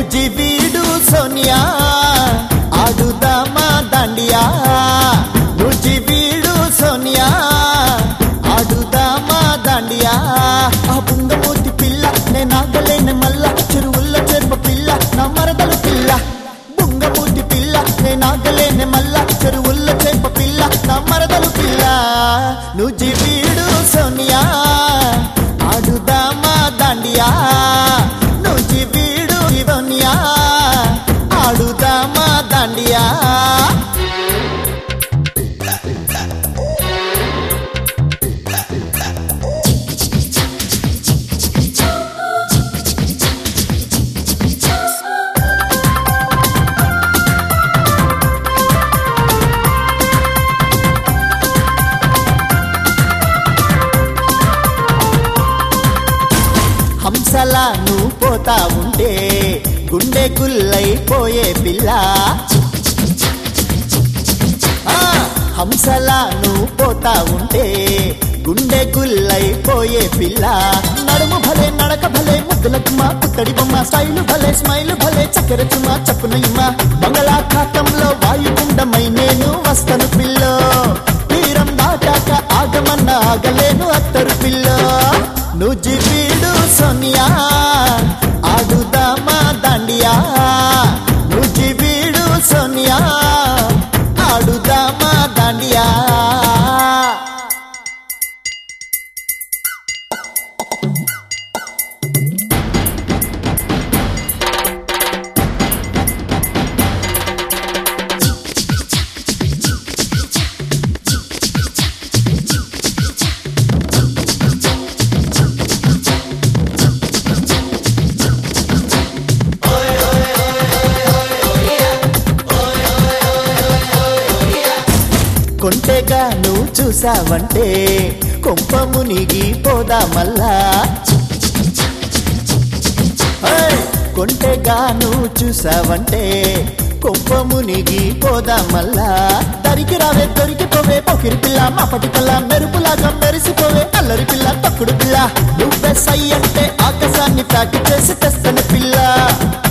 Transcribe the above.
నుజివీడు సోనియా ఆడుదామా దండియా నుజివీడు సోనియా ఆడుదామా దండియా ఆ బుంగమూతి పిల్ల నేనాగలేని మల్ల చెరువుల్లో చెరుప పిల్ల నా మరదలు పిల్ల బుంగమూతి పిల్ల నేనాగలేని మల్ల చెరువుల్లో చెరుప పిల్ల నా మరదలు పిల్ల నుజివీడు సోనియా ఆడుదామా దండియా నుజివీడు సోనియా ఆడుదామా దండియా హంసలా నువ్వు పోతా ఉంటే గుండె గుల్లైపోయే పిల్ల హంసలా నువ్వు పోతా ఉంటే గుండె గుల్లైపోయే పిల్ల నడుము భలే నడక భలే ముద్దులకుమా పుత్తడి బొమ్మ స్టైలు భలే స్మైలు భలే చక్కెర చుమా చప్పునయ్యమ్మ బంగాళాఖాతంలో వాయుగుండమై నేను వస్తను పిల్ల తీరం దాటాక ఆగమన్న ఆగలేను అత్తరు పిల్ల నుజివీడు సోనియా ఆడుదామా దండియా నుజివీడు సోనియా ఆడుదామా దండియా కొంటెగా నువ్వు చూసావంటే కొంప మునిగి పోదా మల్లా కొంటెగా నువ్వు చూసావంటే కొంప మునిగి పోదా మల్లా దరికి రావే దొరికిపోవే పొకిరి పిల్ల మాపటి పిల్ల మెరుపులాగా మెరిసిపోవే అల్లరి పిల్ల తక్కుడు పిల్ల నువ్వే సై అంటే ఆకాశాన్ని ప్యాక్ చేసి తెస్తని పిల్ల